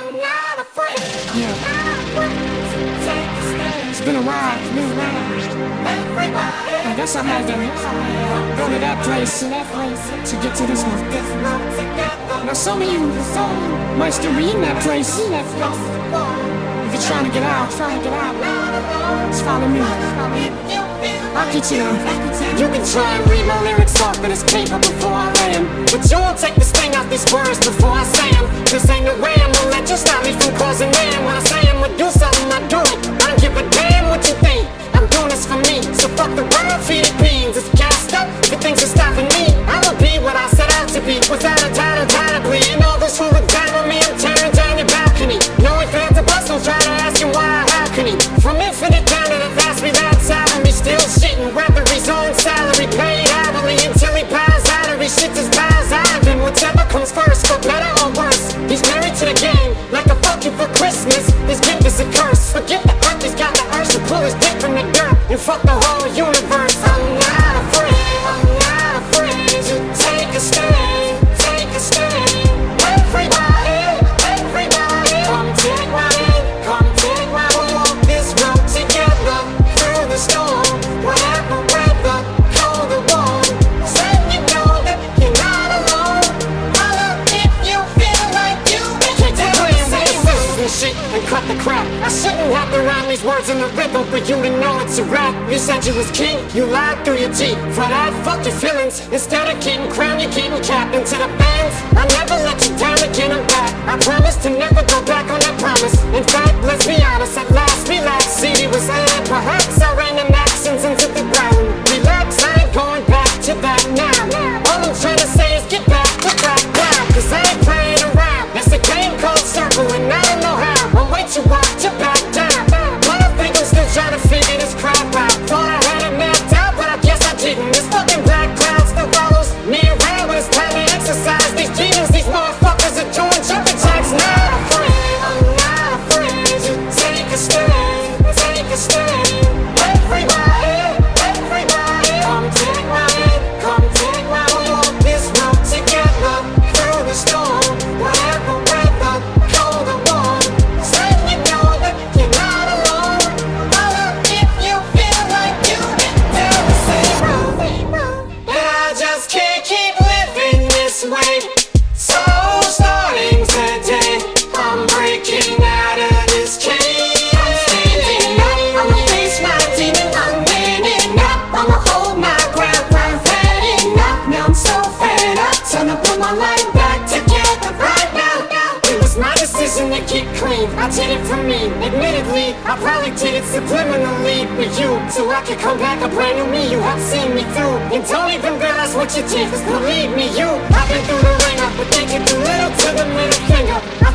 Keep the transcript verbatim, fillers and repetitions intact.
Yeah. It's been a while. It's been a while. I guess I had to go to that place to get to this one. Now some of you might still be in that place. If you're trying to get out, just follow me. I'll get you there. You can try and read my lyrics off of this paper before I lay 'em, but you won't take the sting out these words before I say 'em. This ain't no way I'm gonna let you stop me from causing man. When I say I'm gonna do something, I do it. I don't give a damn what you think. I'm doing this for me, so fuck the world, feed it beans. It's gassed up, if it thinks it's stopping me, I'ma be what I set out to be, without a doubt, undoubtedly. And all those who look down on me, I'm tearing down your balcony. No ifs, ands, or buts, don't try to ask him why or how can he. From infinite down to the vast, me that's out of me, still shitting weaponry's own salary, paid hourly until he bows out or he shits his bows out of him. Whatever comes first, for better or worse, he's married to the game, like a fuck you for Christmas. His gift is a curse, forget the earth, he's got the urge to pull his dick from the dirt and fuck the whole universe. I'm not afraid, I'm not afraid to take a stand, take a stand. Everybody, everybody, come take my hand, come take my hand. We'll walk this road together through the storm, whatever weather, cold or warm. So you know that you're not alone. Holler if you feel like you can take and shit and cut the crap. I shouldn't have to rhyme these words in the rhythm for you to know it's a rap. You said you was king, you lied through your teeth. For that, fuck your feelings. Instead of getting crowned, you're getting capped into the fans. I never let you down again, I'm back. I promise to never go back on that promise. In fact, let's be honest, at last relax. C D was ad, perhaps I ran them accents into the ground. Relax, I ain't going back to that now. All I'm trying to say is get back to back ground, cause I ain't playing around. It's a game called Circle and I don't know how. I'm way too hot to back down. But I think I'm still trying to figure this crap out. Thought I had it mapped out, but I guess I didn't. This fucking black cloud still follows me around when it's time to exercise. These demons, these motherfuckers are doing jumping jacks. Not afraid, I'm not afraid to take a stand, take a stand. Everybody, everybody, come take my hand, come take my hand. We'll walk this road together through the storm, whatever weather, cold or warm. So you know that you're not alone. Holler if you feel like you can down the same road. And I just can't keep living this way. So starting today, I'm breaking out of this cage. I'm standing up, I'ma face my demon. I'm manning up, I'ma hold my ground. I'm fed enough, now I'm so fed up. Time to put my life back together right now. It was my decision to get clean, I did it for me. Admittedly, I probably did it subliminally for you, so I could come back a brand new me. You have seen me through, and don't even realize what you did, cause believe me, you I've been through the ringer, but they can do little to the middle finger. I